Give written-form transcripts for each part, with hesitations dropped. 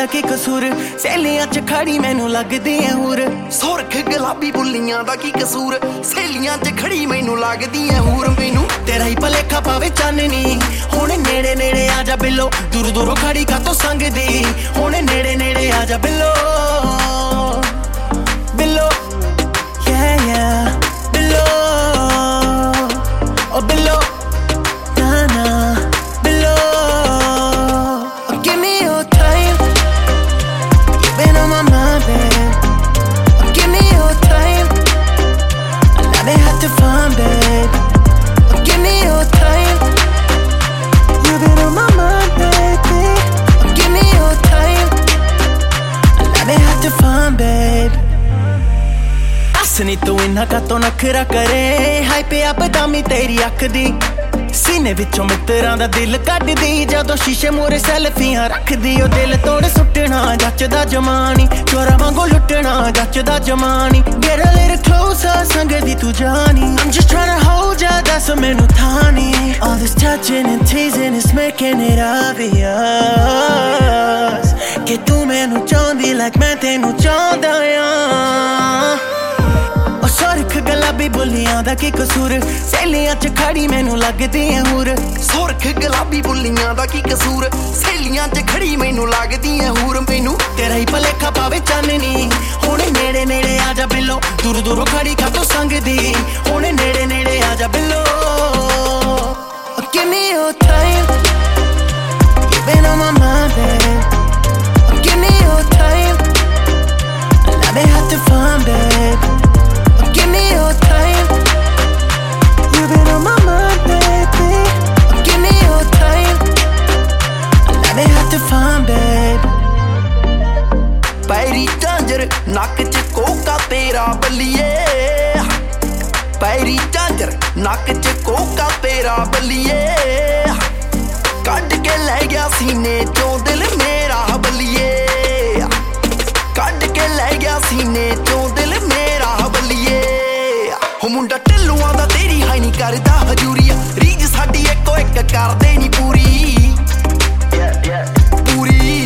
ਦਾ ਕੀ ਕਸੂਰ ਸਹੇਲੀਆਂ ਚ ਖੜੀ ਮੈਨੂੰ ਲੱਗਦੀ ਐ ਹੂਰ ਸੁਰਖ ਗੁਲਾਬੀ ਬੁੱਲੀਆਂ ਦਾ ਕੀ ਕਸੂਰ ਸਹੇਲੀਆਂ ਚ ਖੜੀ ਮੈਨੂੰ ਲੱਗਦੀ ਐ ਹੂਰ ਮੈਨੂੰ ਤੇਰਾ ਹੀ ਭਲੇਖਾ ਪਾਵੇ ਚਾਨਣੀ ਹੁਣ ਨੇੜੇ ਨੇੜੇ ਆ ਜਾ ਬਿੱਲੋ ਦੂਰ ਦੂਰੋਂ ਖੜੀ ਕਾਤੋਂ ਸੰਗਦੀ ਹੁਣ ਨੇੜੇ ਨੇੜੇ ਆ ਜਾ ਬਿੱਲੋ ਬਿੱਲੋ yeah yeah ਬਿੱਲੋ ਓ ਬਿੱਲੋ ਨਾ ਨਾ ਬਿੱਲੋ give me your time you've been on my mind babe give me your time let me have to find babe give me your time you've been on my mind baby give me your time let me have to find babe असनी तू इन्ना कातों नखरा करे high पे बदामी तेरी अख दी सीने विचों मित्रां दा दिल कड्डदी जदों शीशे मूहरे सैल्फियां रखदी ओ दिल तोड़ सुट्टना जचदा जमानी चोरा वांगू लुट्टना जचदा जमानी get a little closer संगदी तू जानी I'm just trying to hold ya that's मैनू थानी all this touching and teasing is making it obvious कि तू मैनू चाहंदी like मैं तेनू चाहंदा आ सुरख गुलाबी बुल्लियां दा की कसूर सहेलियां च खड़ी मैनू लगदी ऐ हूर सुरख गुलाबी बुल्लियां दा की कसूर सहेलियां च खड़ी मैनू लगदी ऐ हूर मैनू तेरा ही भलेखा पावे चाननी हुण नेड़े नेड़े आ जा बिल्लो दूर दूरों खड़ी कातों संगदी हुण नेड़े नेड़े आ जा बिल्लो give me your time you've been on my mind babe give me your time let me have to find babe give me your time you've been on my mind baby give me your time let me have to find babe पैरी झांझर नक च Coca तेरा बल्लिए पैरी झांझर नक च Coca तेरा बल्लिए cut के लै गया सीने चों दिल मेरा बल्लिए कट के लै गया सीने चों दिल मेरा बल्लिए हो मुंडा ढिल्लुआं दा तेरी हाई नी करदा हजूरिया रीज साडी इको इक करदे नी पूरी पूरी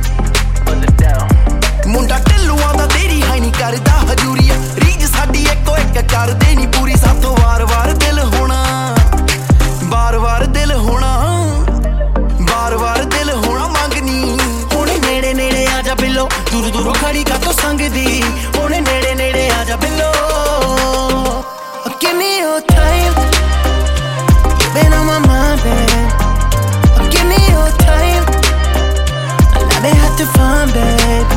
मुंडा ढिल्लुआं दा तेरी हाई नी करदा हजूरिया रीज साडी इको इक करदे नी पूरी साथों वार वार दिल होना बार बार दिल होना बार बार दिल होना मंगनी हुण नेड़े नेड़े आ जा बिल्लो दूर दूरों खड़ी कातों संगदी हुण नेड़े नेड़े आ जा बिल्लो give me your time you've been on my mind babe give me your time let me have to find babe